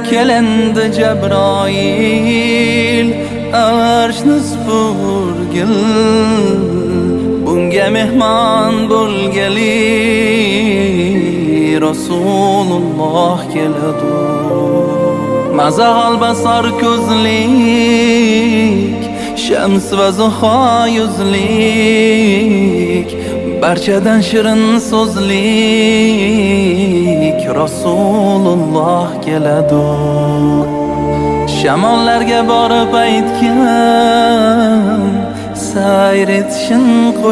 kelendi Cebroil arshni supurgil bunga mehmon bo'lgali Rasululloh keladi. Mazal basar ko'zlik shams va zuho yuzlik barchadan shirin so'zlik Rasululloh keladi. Shamollarga borib aytgan sayr etishin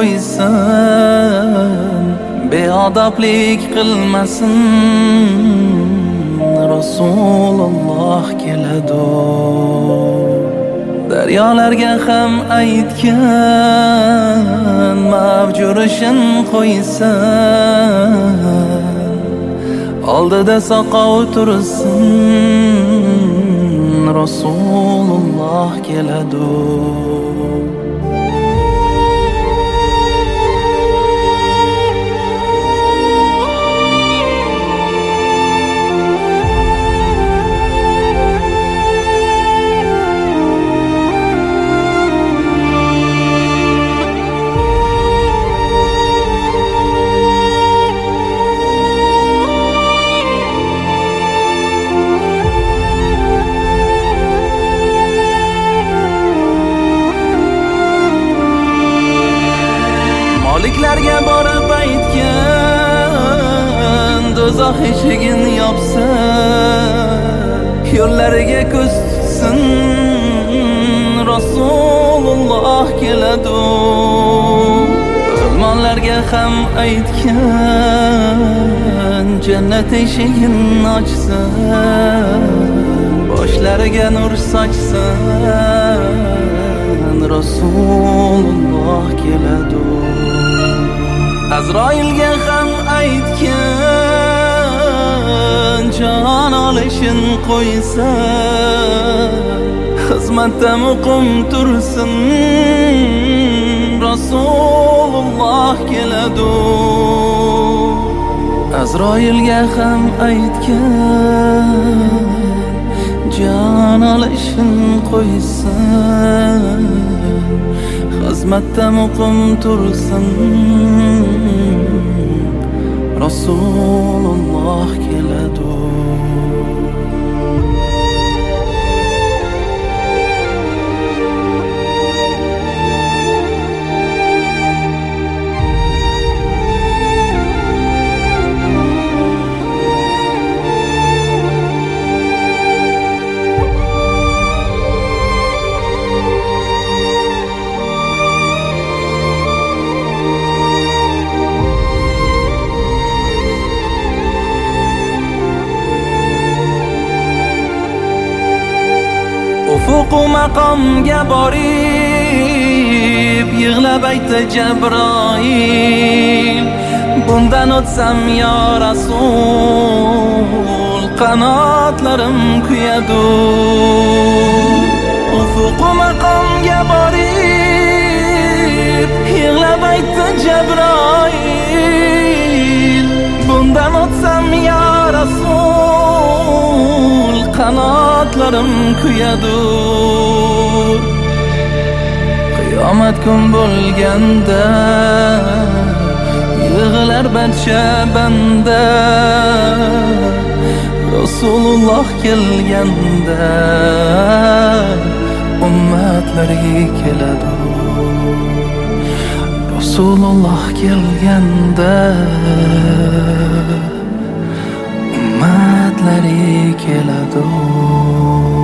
qo'ysin, beodoblik qilmasin Rasululloh keladi. Daryolarga ham aytgan mavjurishin qo'ysin, oldida soqov tursin Rasululloh keladi. Maliklarga borib aytgan do'zax eshigini yopsa, yo'llariga ko'z tutsin Rasululloh keladi. O'lmonlarga ham aytgan jannat eshigini ochsa, boshlariga nur sochsin Rasululloh keladi. Azroilga ham aytgan jon olishin qo'ysa, xizmatda muqim tursin Rasululloh keladi. Azroilga ham aytgan jon olishin qo'ysa, xizmatda muqim tursin Rasululloh keladi. Ufuqu maqomga borib yig'lab aytdi Cebroil, bundan o'tsam yo Rasul qanotlarim kuyadi. Ufuqu maqomga borib yig'lab aytdi Cebroil, bundan o'tsam yo Rasul qanotlarim kuyadi. Qiyomat kun bo'lganda yig'lar barcha banda, Rasululloh kelganda ummatlariga keladi. Rasululloh kelganda ummatlariga keladi.